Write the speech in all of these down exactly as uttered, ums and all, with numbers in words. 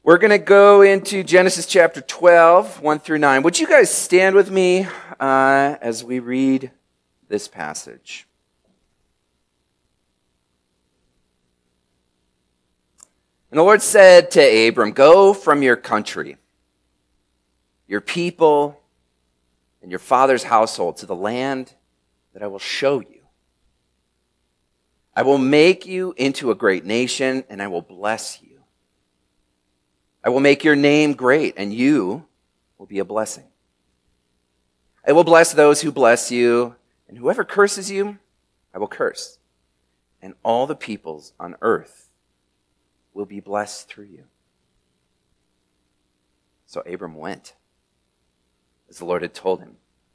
We're going to go into Genesis chapter twelve, one through nine. Would you guys stand with me uh, as we read this passage? And the Lord said to Abram, "Go from your country, your people, and your father's household to the land that I will show you. I will make you into a great nation, and I will bless you. I will make your name great, and you will be a blessing. I will bless those who bless you, and whoever curses you, I will curse. And all the peoples on earth will be blessed through you." So Abram went, as the Lord had told him.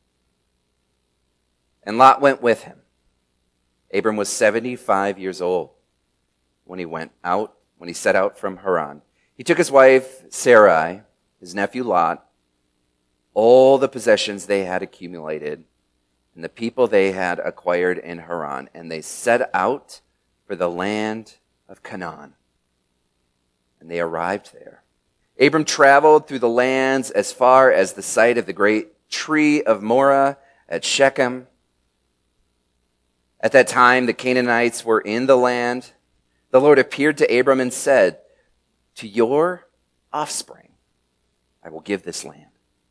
And Lot went with him. Abram was seventy-five years old when he went out, when he set out from Haran. He took his wife Sarai, his nephew Lot, all the possessions they had accumulated, and the people they had acquired in Haran, and they set out for the land of Canaan. And they arrived there. Abram traveled through the lands as far as the site of the great tree of Moreh at Shechem. At that time, the Canaanites were in the land. The Lord appeared to Abram and said, "To your offspring I will give this land."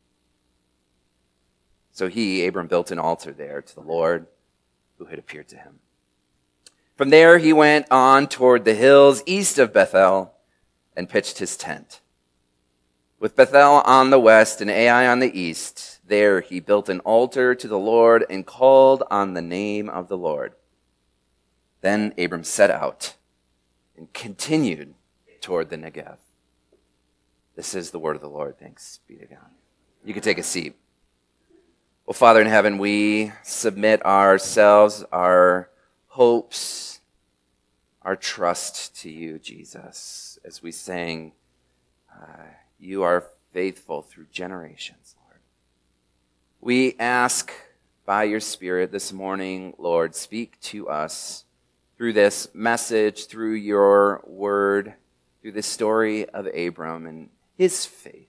So he, Abram, built an altar there to the Lord who had appeared to him. From there he went on toward the hills east of Bethel and pitched his tent. With Bethel on the west and Ai on the east, there he built an altar to the Lord and called on the name of the Lord. Then Abram set out and continued toward the Negev. This is the word of the Lord. Thanks be to God. You can take a seat. Well, Father in heaven, we submit ourselves, our hopes, our trust to you, Jesus, as we sang, uh, you are faithful through generations, Lord. We ask by your Spirit this morning, Lord, speak to us through this message, through your word, through the story of Abram and his faith.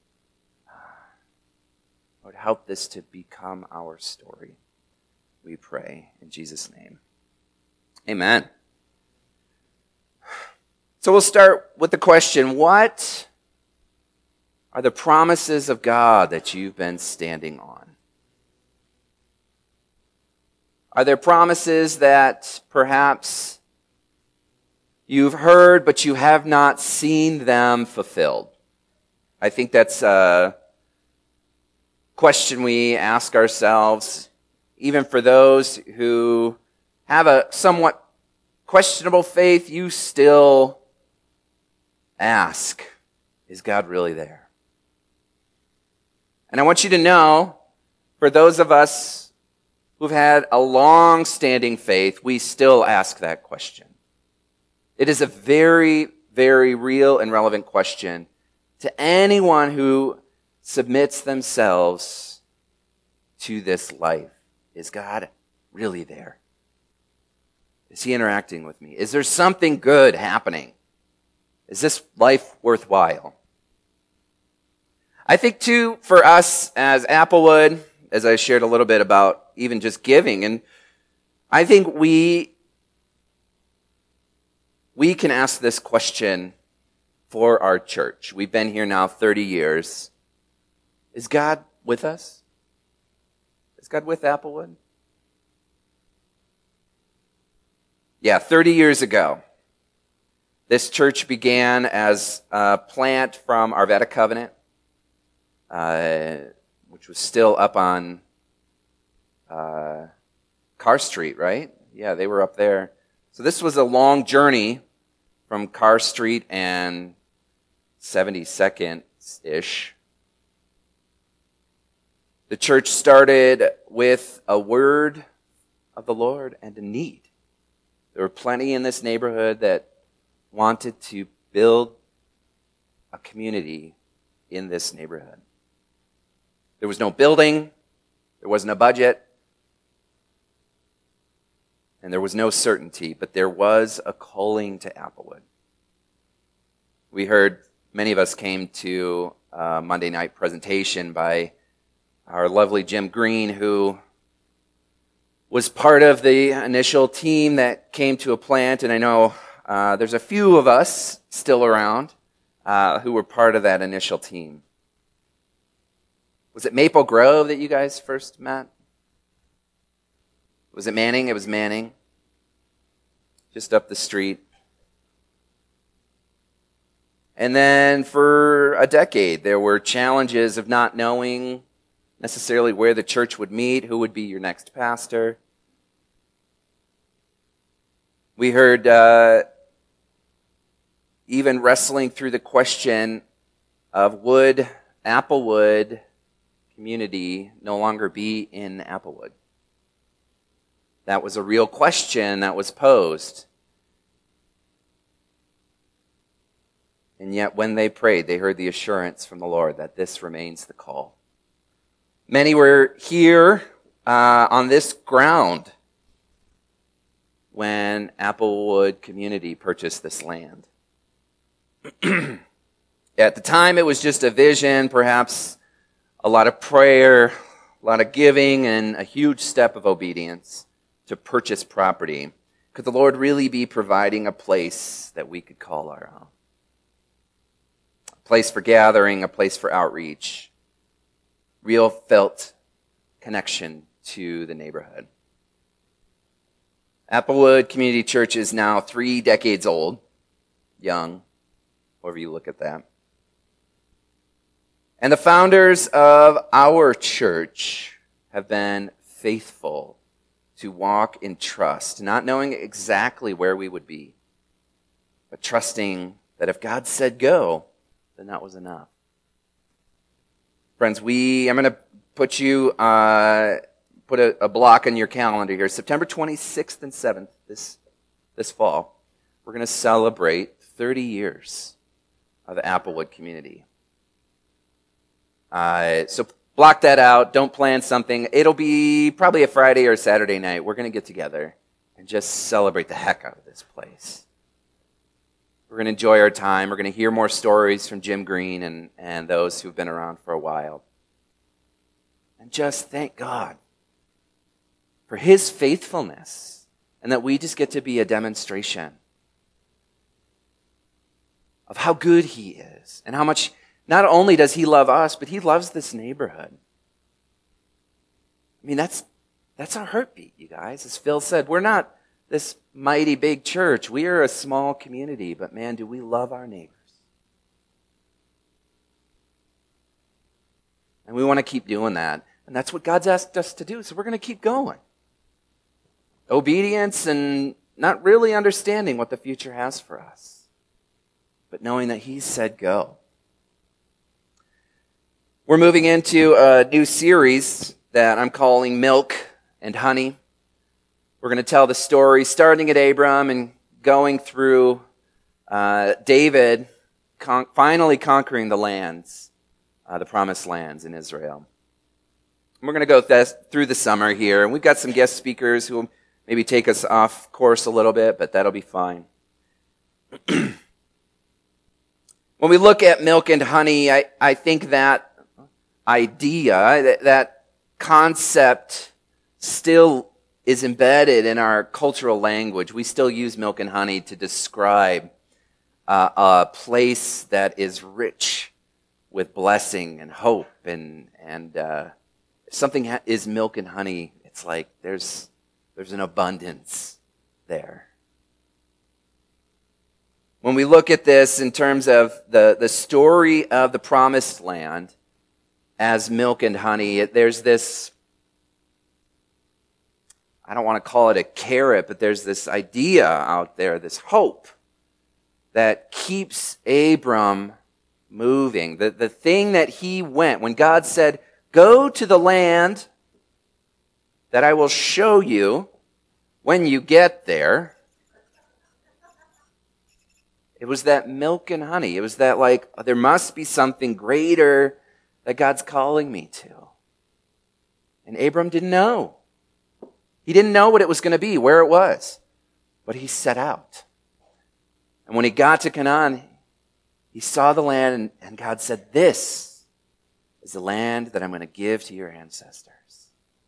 Lord, help this to become our story. We pray in Jesus' name. Amen. So we'll start with the question, what are the promises of God that you've been standing on? Are there promises that perhaps you've heard, but you have not seen them fulfilled? I think that's a question we ask ourselves, even for those who have a somewhat questionable faith. You still ask, is God really there? And I want you to know, for those of us who've had a long-standing faith, we still ask that question. It is a very, very real and relevant question to anyone who submits themselves to this life. Is God really there? Is he interacting with me? Is there something good happening? Is this life worthwhile? I think, too, for us as Applewood, as I shared a little bit about even just giving, and I think we we can ask this question for our church. We've been here now thirty years. Is God with us? Is God with Applewood? Yeah, thirty years ago, this church began as a plant from Arvada Covenant, uh, which was still up on uh, Carr Street, right? Yeah, they were up there. So this was a long journey from Carr Street and seventy-second-ish. The church started with a word of the Lord and a need. There were plenty in this neighborhood that wanted to build a community in this neighborhood. There was no building, there wasn't a budget, and there was no certainty, but there was a calling to Applewood. We heard Many of us came to a Monday night presentation by our lovely Jim Green, who was part of the initial team that came to a plant, and I know uh, there's a few of us still around uh, who were part of that initial team. Was it Maple Grove that you guys first met? Was it Manning? It was Manning. Just up the street. And then for a decade, there were challenges of not knowing necessarily where the church would meet, who would be your next pastor. We heard uh, even wrestling through the question of would Applewood Community no longer be in Applewood? That was a real question that was posed. And yet when they prayed, they heard the assurance from the Lord that this remains the call. Many were here uh, on this ground when Applewood Community purchased this land. At the time, it was just a vision, perhaps a lot of prayer, a lot of giving, and a huge step of obedience to purchase property. Could the Lord really be providing a place that we could call our own? A place for gathering, a place for outreach, real felt connection to the neighborhood. Applewood Community Church is now three decades old, young, however you look at that. And the founders of our church have been faithful to walk in trust, not knowing exactly where we would be, but trusting that if God said go, then that was enough. Friends, we, I'm going to put you, uh, put a, a block on your calendar here. September twenty-sixth and seventh, this, this fall, we're going to celebrate thirty years of Applewood Community. Uh, so block that out. Don't plan something. It'll be probably a Friday or a Saturday night. We're going to get together and just celebrate the heck out of this place. We're going to enjoy our time. We're going to hear more stories from Jim Green and, and those who've been around for a while. And just thank God for His faithfulness and that we just get to be a demonstration of how good He is and how much not only does He love us, but He loves this neighborhood. I mean, that's that's our heartbeat, you guys. As Phil said, we're not this mighty big church. We are a small community, but man, do we love our neighbors. And we want to keep doing that. And that's what God's asked us to do, so we're going to keep going. Obedience and not really understanding what the future has for us, but knowing that He said go. We're moving into a new series that I'm calling Milk and Honey. We're going to tell the story starting at Abram and going through uh, David con- finally conquering the lands, uh, the promised lands in Israel. And we're going to go th- through the summer here, and we've got some guest speakers who will maybe take us off course a little bit, but that'll be fine. When we look at milk and honey, I, I think that idea, that, that concept still is embedded in our cultural language. We still use milk and honey to describe uh, a place that is rich with blessing and hope. And, and uh, if something ha- is milk and honey, it's like there's, there's an abundance there. When we look at this in terms of the, the story of the promised land, as milk and honey, there's this, I don't want to call it a carrot, but there's this idea out there, this hope that keeps Abram moving. The, the thing that he went, when God said, go to the land that I will show you when you get there, it was that milk and honey. It was that like, there must be something greater that God's calling me to. And Abram didn't know. He didn't know what it was going to be, where it was. But he set out. And when he got to Canaan, He saw the land, and, and God said, this is the land that I'm going to give to your ancestors.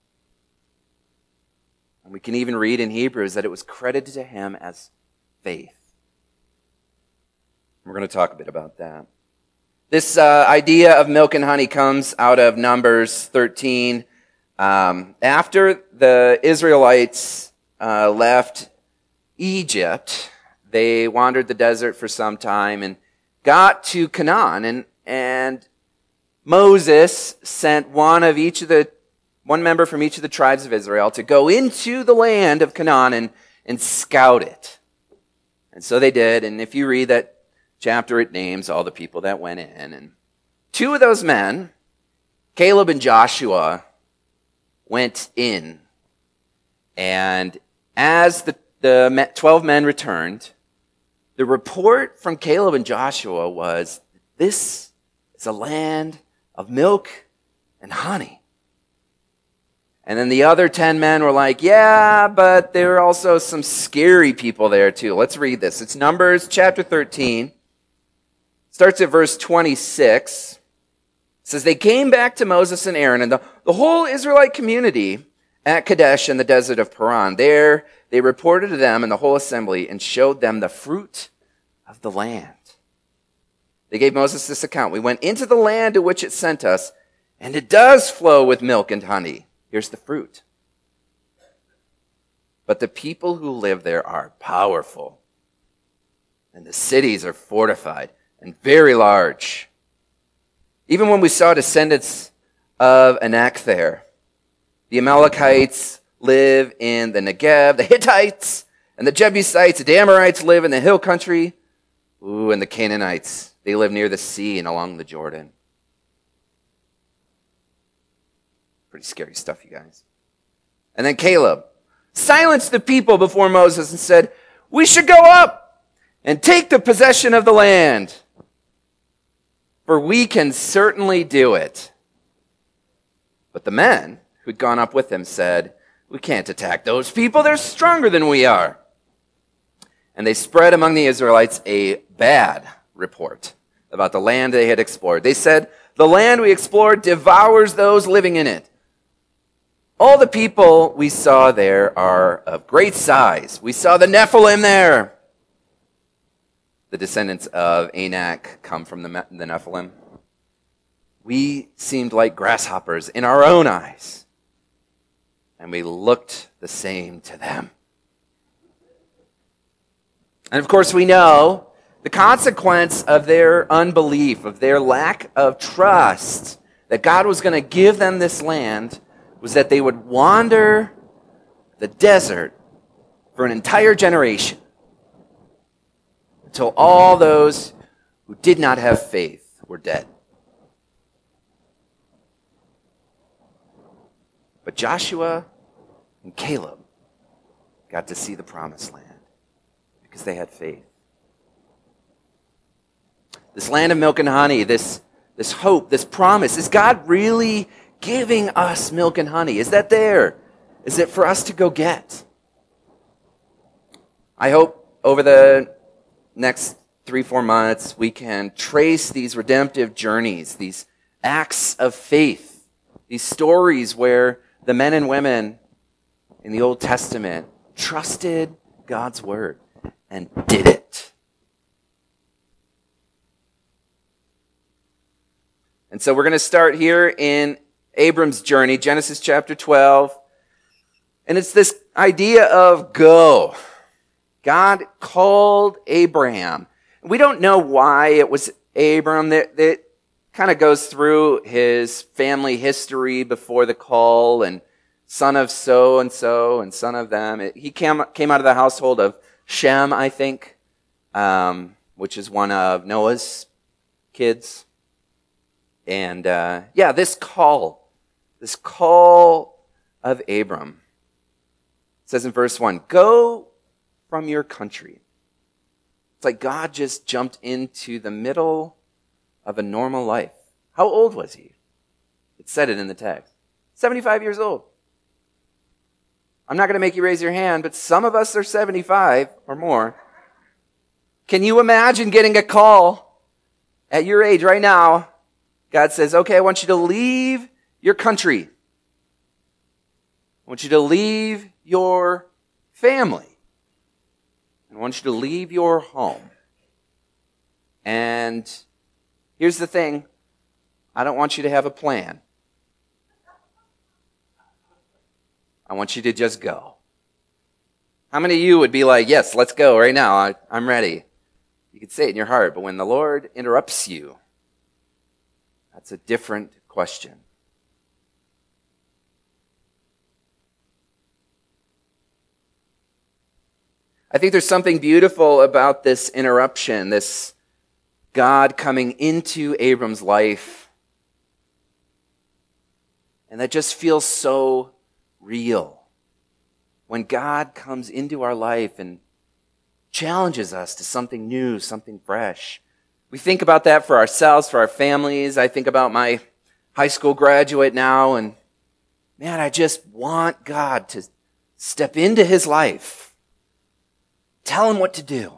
And we can even read in Hebrews that it was credited to him as faith. We're going to talk a bit about that. This uh, idea of milk and honey comes out of Numbers thirteen. Um, after the Israelites uh, left Egypt, they wandered the desert for some time and got to Canaan. And, and Moses sent one of each of the one member from each of the tribes of Israel to go into the land of Canaan and, and scout it. And so they did. And if you read that chapter, it names all the people that went in. And two of those men, Caleb and Joshua, went in. And as the, the twelve men returned, the report from Caleb and Joshua was, this is a land of milk and honey. And then the other ten men were like, yeah, but there are also some scary people there too. Let's read this. It's Numbers chapter thirteen. Starts at verse twenty-six. It says, they came back to Moses and Aaron and the, the whole Israelite community at Kadesh in the desert of Paran. There they reported to them and the whole assembly and showed them the fruit of the land. They gave Moses this account. We went into the land to which it sent us, and it does flow with milk and honey. Here's the fruit. But the people who live there are powerful, and the cities are fortified and very large. Even when we saw descendants of Anak there, the Amalekites live in the Negev, the Hittites and the Jebusites, the Amorites live in the hill country, ooh, and the Canaanites, they live near the sea and along the Jordan. Pretty scary stuff, you guys. And then Caleb silenced the people before Moses and said, we should go up and take the possession of the land, for we can certainly do it. But the men who'd gone up with him said, we can't attack those people. They're stronger than we are. And they spread among the Israelites a bad report about the land they had explored. They said, the land we explored devours those living in it. All the people we saw there are of great size. We saw the Nephilim there. The descendants of Anak come from the, the Nephilim. We seemed like grasshoppers in our own eyes, and we looked the same to them. And of course, we know the consequence of their unbelief, of their lack of trust that God was going to give them this land, was that they would wander the desert for an entire generation, until all those who did not have faith were dead. But Joshua and Caleb got to see the promised land because they had faith. This land of milk and honey, this, this hope, this promise, is God really giving us milk and honey? Is that there? Is it for us to go get? I hope over the next three, four months, we can trace these redemptive journeys, these acts of faith, these stories where the men and women in the Old Testament trusted God's word and did it. And so we're going to start here in Abram's journey, Genesis chapter twelve. And it's this idea of go. God called Abraham. We don't know why it was Abram. That, that kind of goes through his family history before the call, and son of so-and-so and son of them. It, he came, came out of the household of Shem, I think, um, which is one of Noah's kids. And uh, yeah, this call, this call of Abram, it says in verse one, go from your country. It's like God just jumped into the middle of a normal life. How old was he? It said it in the text. seventy-five years old. I'm not going to make you raise your hand, but some of us are seventy-five or more. Can you imagine getting a call At your age right now, God says, okay, I want you to leave your country. I want you to leave your family. I want you to leave your home. And here's the thing. I don't want you to have a plan. I want you to just go. How many of you would be like, yes, let's go right now. I, I'm ready. You could say it in your heart, but when the Lord interrupts you, that's a different question. I think there's something beautiful about this interruption, this God coming into Abram's life. And that just feels so real. When God comes into our life and challenges us to something new, something fresh. We think about that for ourselves, for our families. I think about my high school graduate now, and man, I just want God to step into his life. Tell him what to do.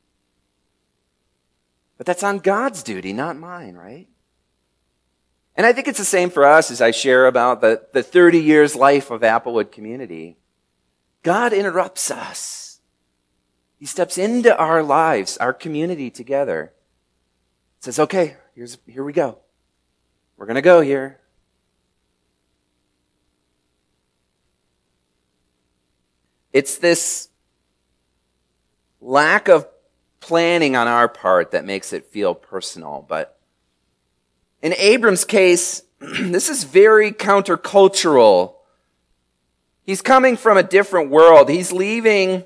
But that's on God's duty, not mine, right? And I think it's the same for us as I share about the, the thirty years life of Applewood Community. God interrupts us. He steps into our lives, our community together. Says, okay, here's, here we go. We're going to go here. It's this lack of planning on our part that makes it feel personal. But in Abram's case, this is very countercultural. He's coming from a different world. He's leaving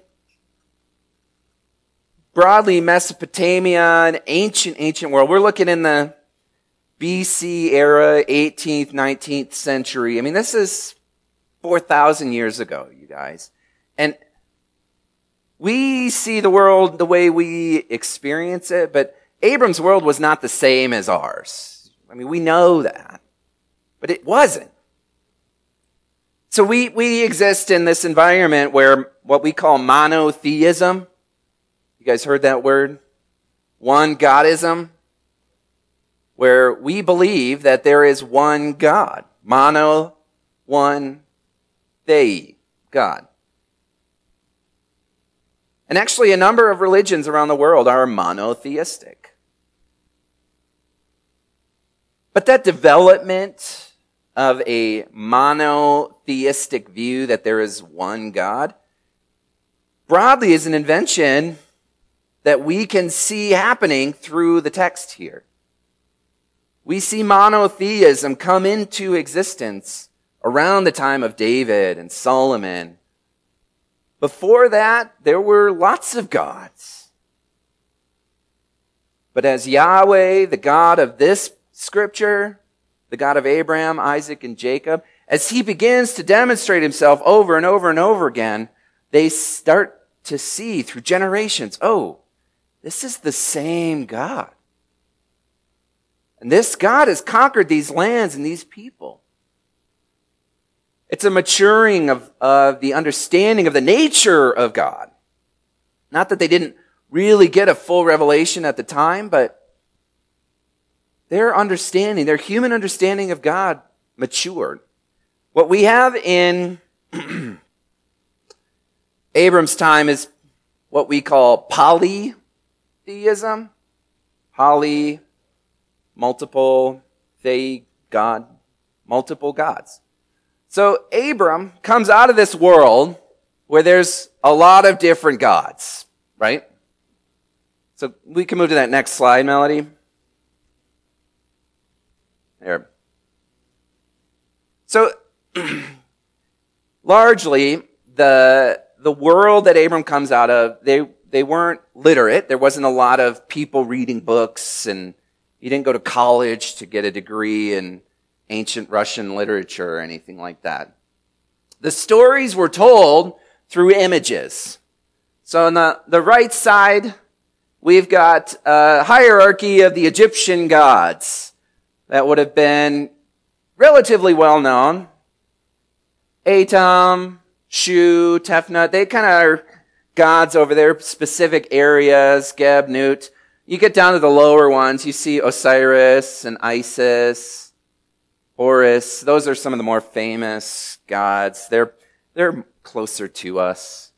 broadly Mesopotamia, an ancient, ancient world. We're looking in the B C era, eighteenth, nineteenth century. I mean, this is four thousand years ago, you guys. And we see the world the way we experience it, but Abram's world was not the same as ours. I mean, we know that. But it wasn't. So we, we exist in this environment where what we call monotheism, you guys heard that word? One Godism, where we believe that there is one God. Mono, one, thei, God. And actually a number of religions around the world are monotheistic. But that development of a monotheistic view that there is one God broadly is an invention that we can see happening through the text here. We see monotheism come into existence around the time of David and Solomon. Before that, there were lots of gods. But as Yahweh, the God of this scripture, the God of Abraham, Isaac, and Jacob, as he begins to demonstrate himself over and over and over again, they start to see through generations, oh, this is the same God. And this God has conquered these lands and these people. It's a maturing of, of the understanding of the nature of God. Not that they didn't really get a full revelation at the time, but their understanding, their human understanding of God matured. What we have in Abram's time is what we call polytheism. Poly, multiple, they, God, multiple gods. So Abram comes out of this world where there's a lot of different gods, right? So we can move to that next slide, Melody. There. So largely, the the world that Abram comes out of, they they weren't literate. There wasn't a lot of people reading books, and he didn't go to college to get a degree in ancient Russian literature or anything like that. The stories were told through images. So on the, the right side, we've got a hierarchy of the Egyptian gods that would have been relatively well known. Atum, Shu, Tefnut, they kind of are gods over their specific areas, Geb, Nut. You get down to the lower ones, you see Osiris and Isis, Horus. Those are some of the more famous gods. They're, they're closer to us.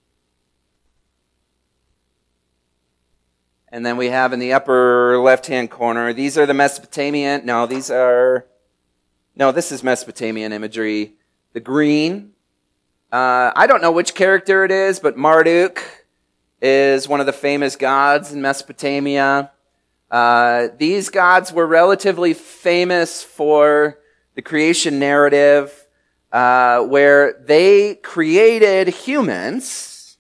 And then we have in the upper left-hand corner, these are the Mesopotamian, no, these are, no, this is Mesopotamian imagery. The green, uh, I don't know which character it is, but Marduk is one of the famous gods in Mesopotamia. Uh, these gods were relatively famous for the creation narrative, uh, where they created humans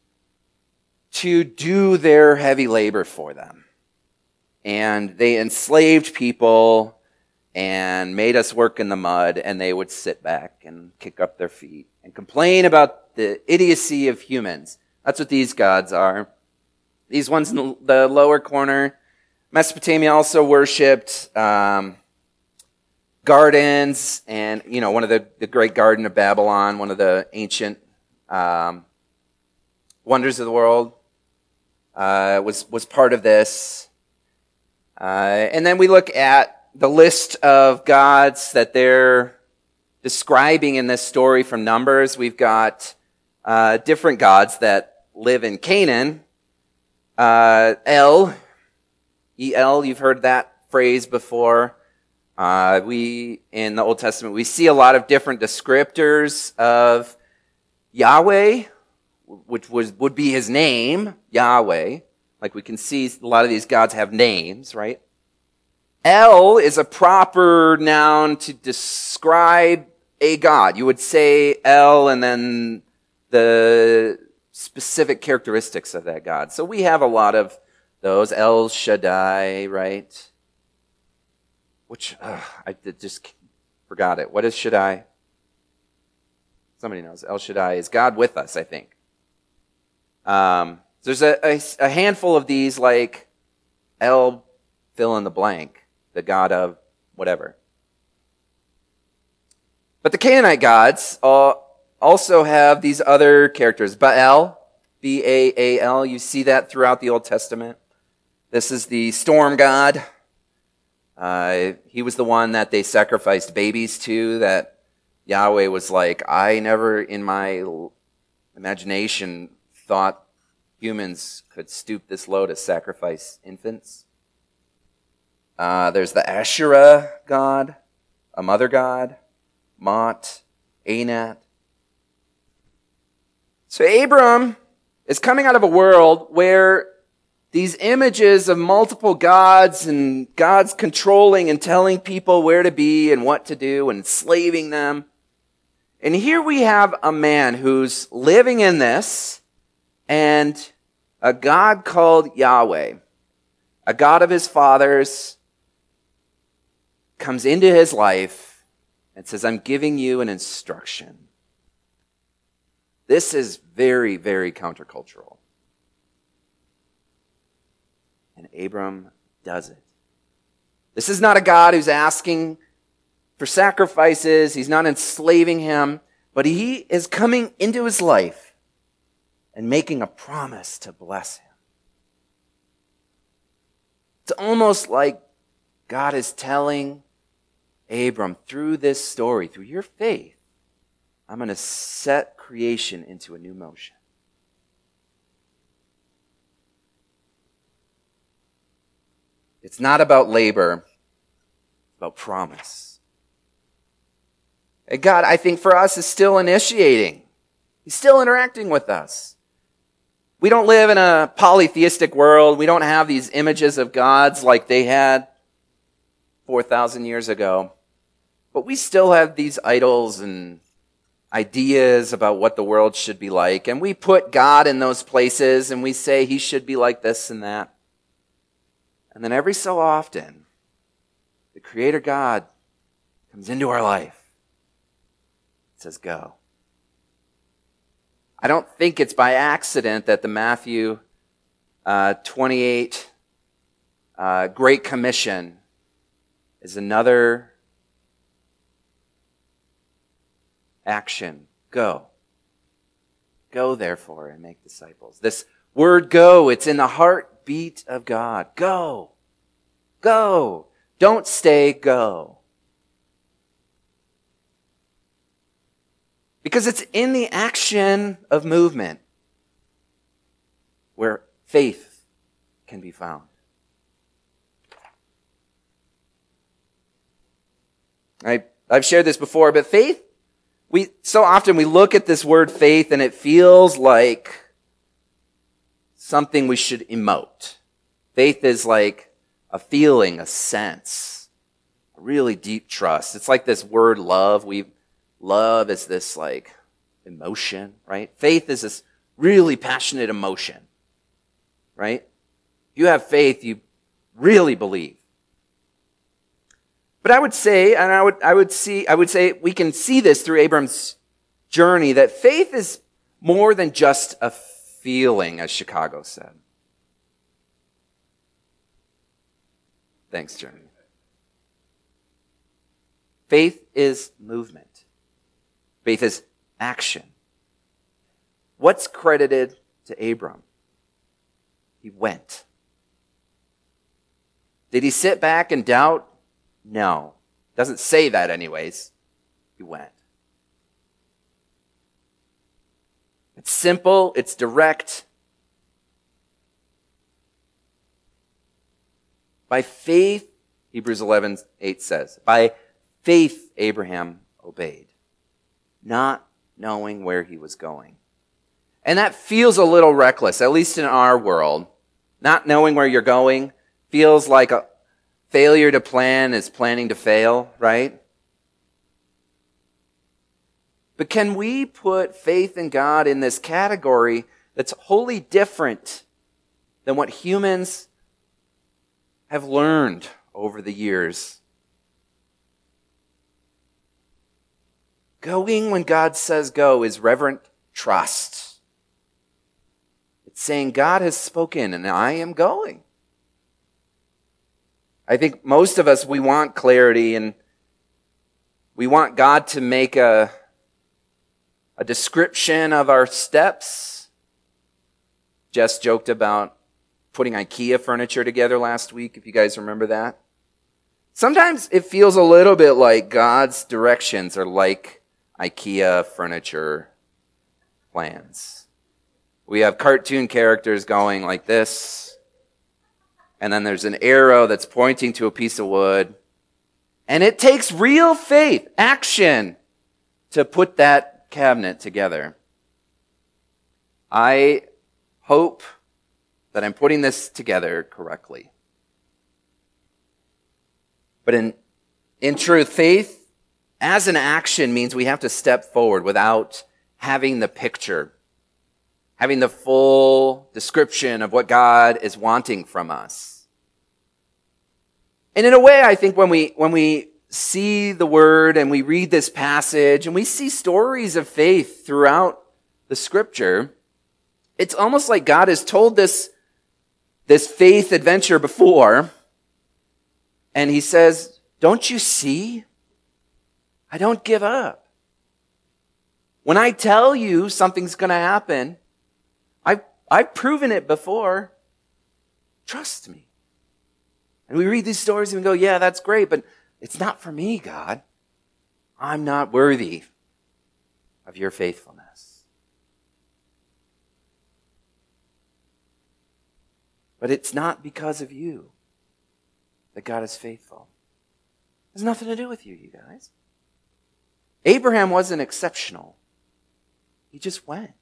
to do their heavy labor for them. And they enslaved people and made us work in the mud, and they would sit back and kick up their feet and complain about the idiocy of humans. That's what these gods are. These ones in the lower corner, Mesopotamia also worshipped um, gardens, and, you know, one of the, the great Garden of Babylon, one of the ancient um, wonders of the world, uh, was, was part of this. Uh, and then we look at the list of gods that they're describing in this story from Numbers. We've got uh, different gods that live in Canaan. Uh, El, E L, you've heard that phrase before. Uh, we, in the Old Testament, we see a lot of different descriptors of Yahweh, which was, would be his name, Yahweh. Like we can see a lot of these gods have names, right? El is a proper noun to describe a god. You would say El and then the specific characteristics of that God. So we have a lot of those. El Shaddai, right? Which, ugh, I just forgot it. What is Shaddai? Somebody knows. El Shaddai is God with us, I think. Um, there's a, a, a handful of these, like El fill in the blank, the God of whatever. But the Canaanite gods all also have these other characters. Baal, B A A L, you see that throughout the Old Testament. This is the storm god. Uh, he was the one that they sacrificed babies to, that Yahweh was like, I never in my imagination thought humans could stoop this low to sacrifice infants. Uh, there's the Asherah god, a mother god, Mot, Anat. So Abram is coming out of a world where these images of multiple gods and gods controlling and telling people where to be and what to do and enslaving them. And here we have a man who's living in this, and a God called Yahweh, a God of his fathers, comes into his life and says, I'm giving you an instruction. This is very, very countercultural. And Abram does it. This is not a God who's asking for sacrifices. He's not enslaving him. But he is coming into his life and making a promise to bless him. It's almost like God is telling Abram, through this story, through your faith, I'm going to set creation into a new motion. It's not about labor, it's about promise. And God, I think for us, is still initiating. He's still interacting with us. We don't live in a polytheistic world. We don't have these images of gods like they had four thousand years ago. But we still have these idols and ideas about what the world should be like. And we put God in those places and we say he should be like this and that. And then every so often, the Creator God comes into our life and says, go. I don't think it's by accident that the Matthew uh, twenty-eight uh, Great Commission is another action. Go. Go, therefore, and make disciples. This word go, it's in the heart heartbeat of God. Go. Go. Don't stay, go. Because it's in the action of movement where faith can be found. I, I've shared this before, but faith, we so often we look at this word faith and it feels like something we should emote. Faith is like a feeling, a sense, a really deep trust. It's like this word love. We love is this like emotion, right? Faith is this really passionate emotion, right? If you have faith, you really believe. But I would say, and I would, I would see, I would say we can see this through Abram's journey, that faith is more than just a feeling, as Chicago said. Thanks, Jeremy. Faith is movement. Faith is action. What's credited to Abram? He went. Did he sit back and doubt? No. Doesn't say that anyways. He went. It's simple. It's direct. By faith, Hebrews eleven eight says, by faith Abraham obeyed, not knowing where he was going. And that feels a little reckless, at least in our world. Not knowing where you're going feels like a failure to plan is planning to fail, right? But can we put faith in God in this category that's wholly different than what humans have learned over the years? Going when God says go is reverent trust. It's saying God has spoken and I am going. I think most of us, we want clarity and we want God to make a, a description of our steps. Jess joked about putting IKEA furniture together last week, if you guys remember that. Sometimes it feels a little bit like God's directions are like IKEA furniture plans. We have cartoon characters going like this. And then there's an arrow that's pointing to a piece of wood. And it takes real faith, action, to put that cabinet together. I hope that I'm putting this together correctly. But in, in truth, faith as an action means we have to step forward without having the picture, having the full description of what God is wanting from us. And in a way, I think when we when we see the word and we read this passage and we see stories of faith throughout the scripture, it's almost like God has told this, this faith adventure before, and he says, don't you see? I don't give up. When I tell you something's going to happen, I've, I've proven it before. Trust me. And we read these stories and we go, yeah, that's great, but it's not for me, God. I'm not worthy of your faithfulness. But it's not because of you that God is faithful. It has nothing to do with you, you guys. Abraham wasn't exceptional. He just went.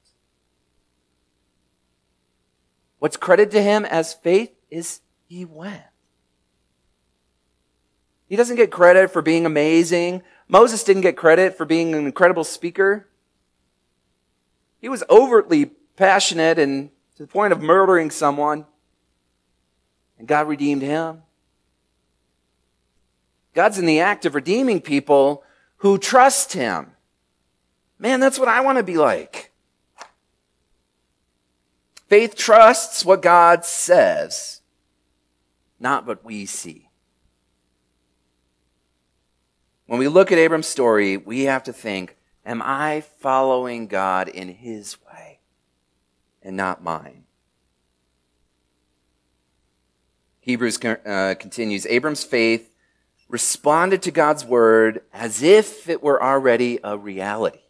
What's credited to him as faith is he went. He doesn't get credit for being amazing. Moses didn't get credit for being an incredible speaker. He was overtly passionate and to the point of murdering someone. And God redeemed him. God's in the act of redeeming people who trust him. Man, that's what I want to be like. Faith trusts what God says, not what we see. When we look at Abram's story, we have to think, am I following God in his way and not mine? Hebrews uh, continues, Abram's faith responded to God's word as if it were already a reality,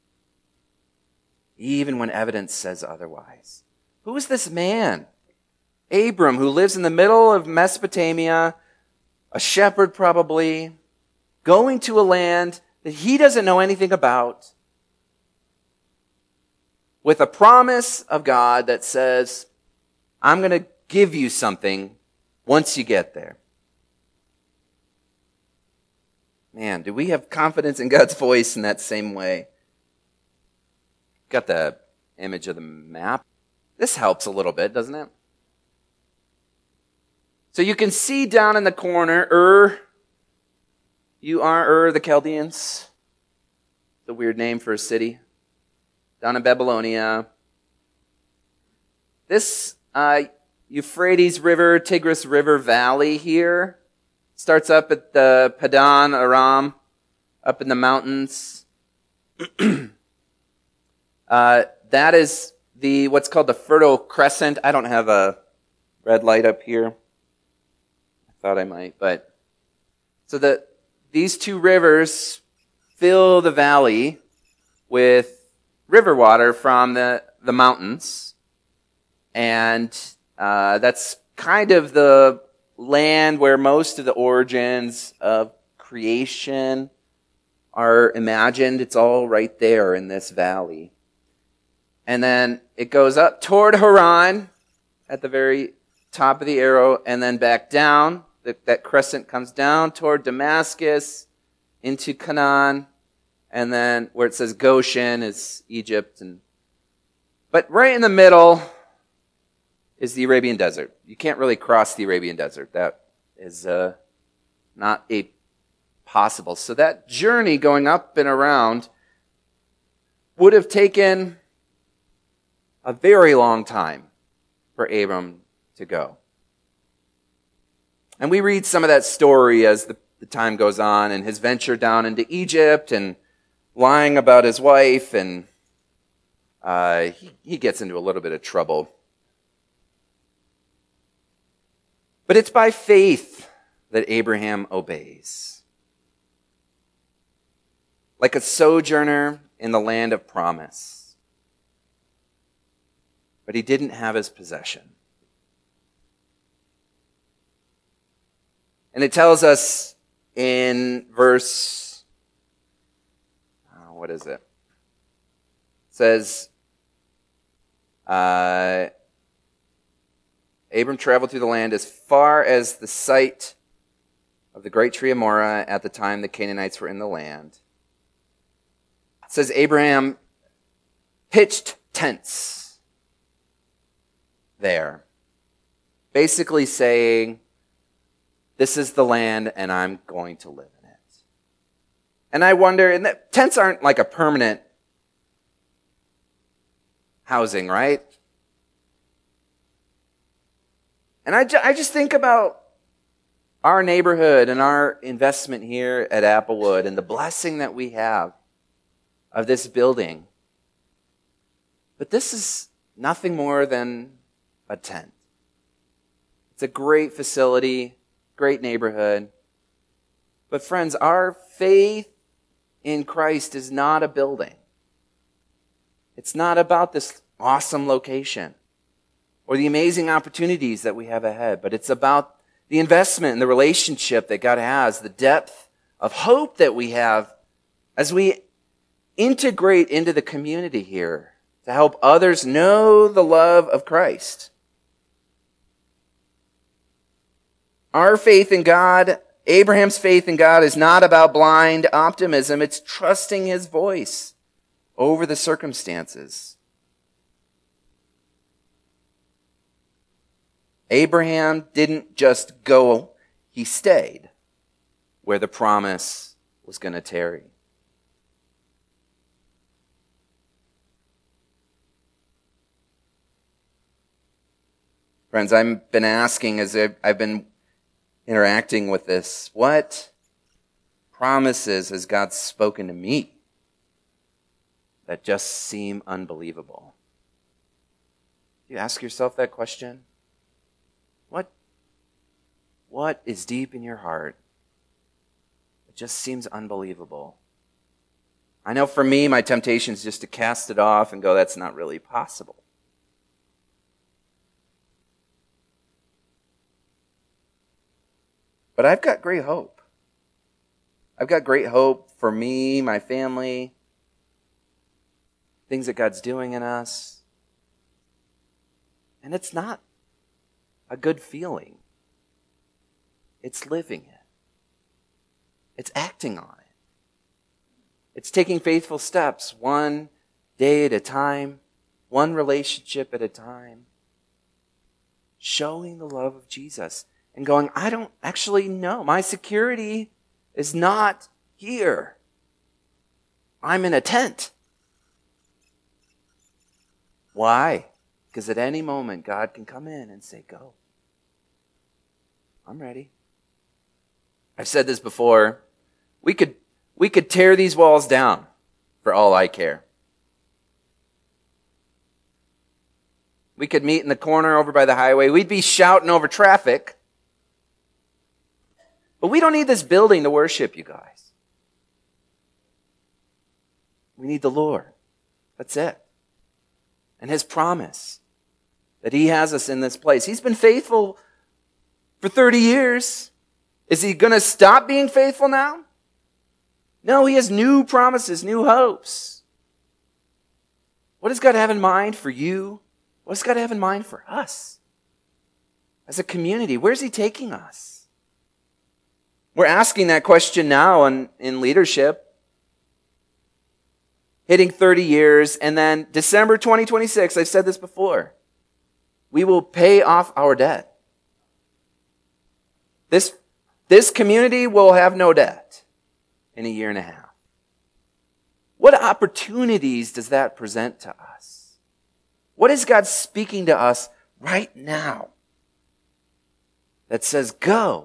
even when evidence says otherwise. Who is this man, Abram, who lives in the middle of Mesopotamia, a shepherd probably, going to a land that he doesn't know anything about, with a promise of God that says, I'm going to give you something once you get there. Man, do we have confidence in God's voice in that same way? Got the image of the map. This helps a little bit, doesn't it? So you can see down in the corner, Ur. You are Ur, the Chaldeans. It's a weird name for a city. Down in Babylonia. This uh, Euphrates River, Tigris River Valley here starts up at the Padan Aram, up in the mountains. uh, that is the what's called the Fertile Crescent. I don't have a red light up here. I thought I might, but so the these two rivers fill the valley with river water from the, the mountains. And uh, that's kind of the land where most of the origins of creation are imagined. It's all right there in this valley. And then it goes up toward Haran at the very top of the arrow, and then back down. That, that crescent comes down toward Damascus into Canaan. And then where it says Goshen is Egypt. and But right in the middle is the Arabian Desert. You can't really cross the Arabian Desert. That is uh, not a possible. So that journey going up and around would have taken a very long time for Abram to go. And we read some of that story as the, the time goes on, and his venture down into Egypt, and lying about his wife, and uh, he, he gets into a little bit of trouble. But it's by faith that Abraham obeys. Like a sojourner in the land of promise. But he didn't have his possession. And it tells us in verse What is it? It says, uh, Abram traveled through the land as far as the site of the great tree of Moreh at the time the Canaanites were in the land. It says Abraham pitched tents there, basically saying, this is the land and I'm going to live in it. And I wonder, and that, tents aren't like a permanent housing, right? And I, ju- I just think about our neighborhood and our investment here at Applewood and the blessing that we have of this building. But this is nothing more than a tent. It's a great facility, great neighborhood. But friends, our faith in Christ is not a building. It's not about this awesome location or the amazing opportunities that we have ahead, but it's about the investment and the relationship that God has, the depth of hope that we have as we integrate into the community here to help others know the love of Christ. Our faith in God, Abraham's faith in God, is not about blind optimism. It's trusting his voice over the circumstances. Abraham didn't just go, he stayed where the promise was going to tarry. Friends, I've been asking as I've been interacting with this, what promises has God spoken to me that just seem unbelievable? You ask yourself that question. What What is deep in your heart? It just seems unbelievable. I know for me, my temptation is just to cast it off and go, that's not really possible. But I've got great hope. I've got great hope for me, my family, things that God's doing in us. And it's not a good feeling. It's living it. It's acting on it. It's taking faithful steps one day at a time, one relationship at a time, showing the love of Jesus and going, I don't actually know. My security is not here. I'm in a tent. Why? Because at any moment, God can come in and say, go. I'm ready. I've said this before. We could, we could tear these walls down for all I care. We could meet in the corner over by the highway. We'd be shouting over traffic. But we don't need this building to worship, you guys. We need the Lord. That's it. And His promise that He has us in this place. He's been faithful for thirty years. Is He going to stop being faithful now? No, He has new promises, new hopes. What does God have in mind for you? What does God have in mind for us? As a community, where's He taking us? We're asking that question now in, in leadership. Hitting thirty years, and then December twenty twenty-six, I've said this before, we will pay off our debt. This, this community will have no debt in a year and a half. What opportunities does that present to us? What is God speaking to us right now that says, go?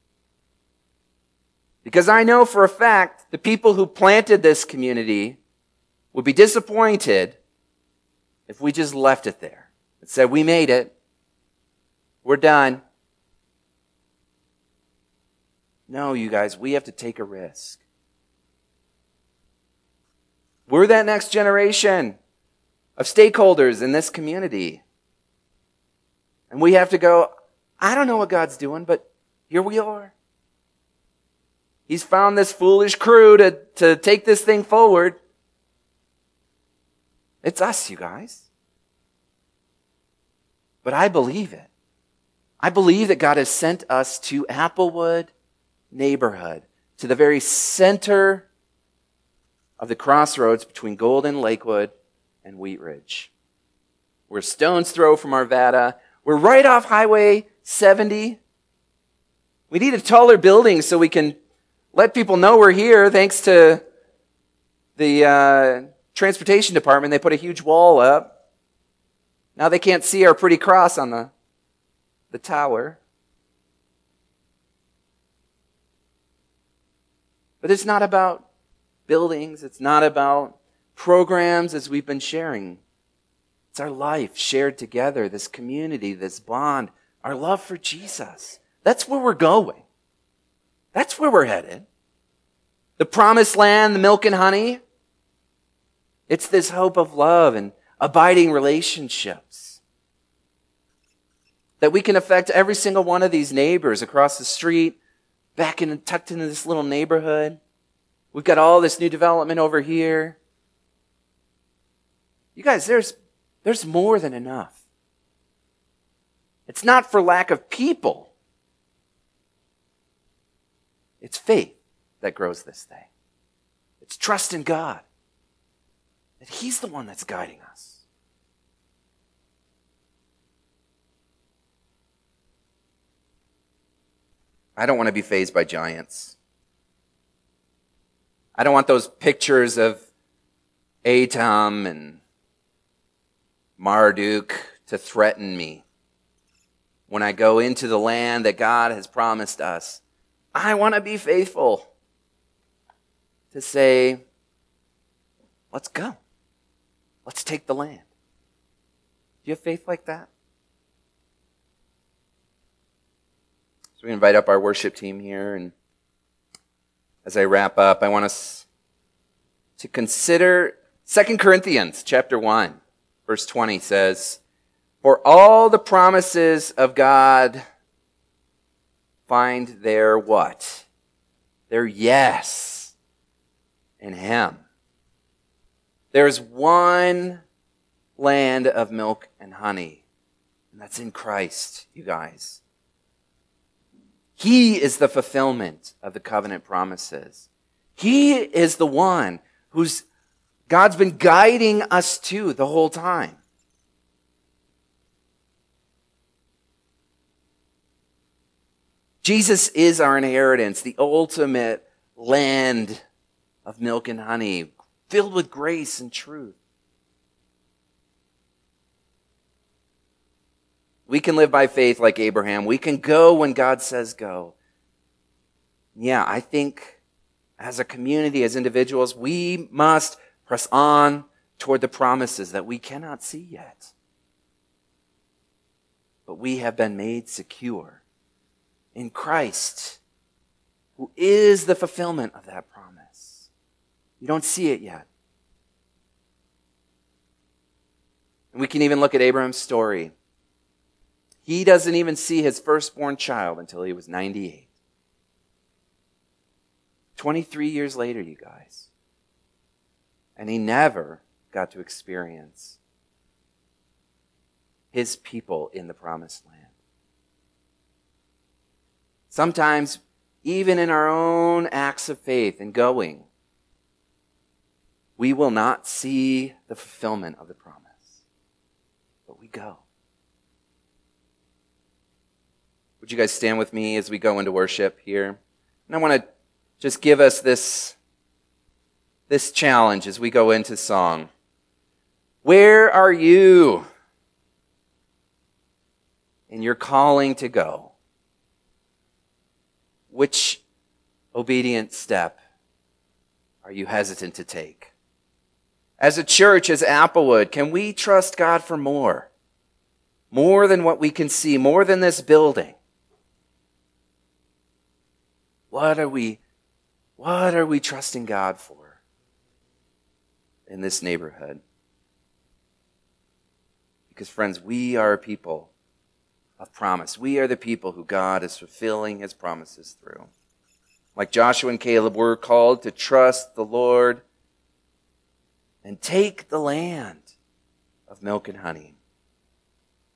Because I know for a fact the people who planted this community would be disappointed if we just left it there and said, we made it. We're done. No, you guys, we have to take a risk. We're that next generation of stakeholders in this community. And we have to go, I don't know what God's doing, but here we are. He's found this foolish crew to, to take this thing forward. It's us, you guys. But I believe it. I believe that God has sent us to Applewood neighborhood, to the very center of the crossroads between Golden, Lakewood, and Wheat Ridge. We're a stone's throw from Arvada. We're right off Highway seventy. We need a taller building so we can let people know we're here. Thanks to the uh, transportation department, they put a huge wall up. Now they can't see our pretty cross on the, the tower. But it's not about buildings. It's not about programs as we've been sharing. It's our life shared together, this community, this bond, our love for Jesus. That's where we're going. That's where we're headed. The promised land, the milk and honey. It's this hope of love and abiding relationships. That we can affect every single one of these neighbors across the street, back in tucked into this little neighborhood. We've got all this new development over here. You guys, there's, there's more than enough. It's not for lack of people. It's faith that grows this thing. It's trust in God. That He's the one that's guiding us. I don't want to be fazed by giants. I don't want those pictures of Atam and Marduk to threaten me when I go into the land that God has promised us. I want to be faithful to say, let's go. Let's take the land. Do you have faith like that? As So we invite up our worship team here, and as I wrap up, I want us to consider Second Corinthians chapter one, verse twenty says, "For all the promises of God find their what? Their yes in Him." There's one land of milk and honey, and that's in Christ, you guys. He is the fulfillment of the covenant promises. He is the one who's God's been guiding us to the whole time. Jesus is our inheritance, the ultimate land of milk and honey, filled with grace and truth. We can live by faith like Abraham. We can go when God says go. Yeah, I think as a community, as individuals, we must press on toward the promises that we cannot see yet. But we have been made secure in Christ, who is the fulfillment of that promise. You don't see it yet. And we can even look at Abraham's story. He doesn't even see his firstborn child until he was ninety-eight. twenty-three years later, you guys. And he never got to experience his people in the promised land. Sometimes, even in our own acts of faith and going, we will not see the fulfillment of the promise. But we go. Would you guys stand with me as we go into worship here? And I want to just give us this, this challenge as we go into song. Where are you in your calling to go? Which obedient step are you hesitant to take? As a church, as Applewood, can we trust God for more? More than what we can see, more than this building. What are we, what are we trusting God for in this neighborhood? Because friends, we are a people of promise. We are the people who God is fulfilling His promises through. Like Joshua and Caleb, we're called to trust the Lord and take the land of milk and honey.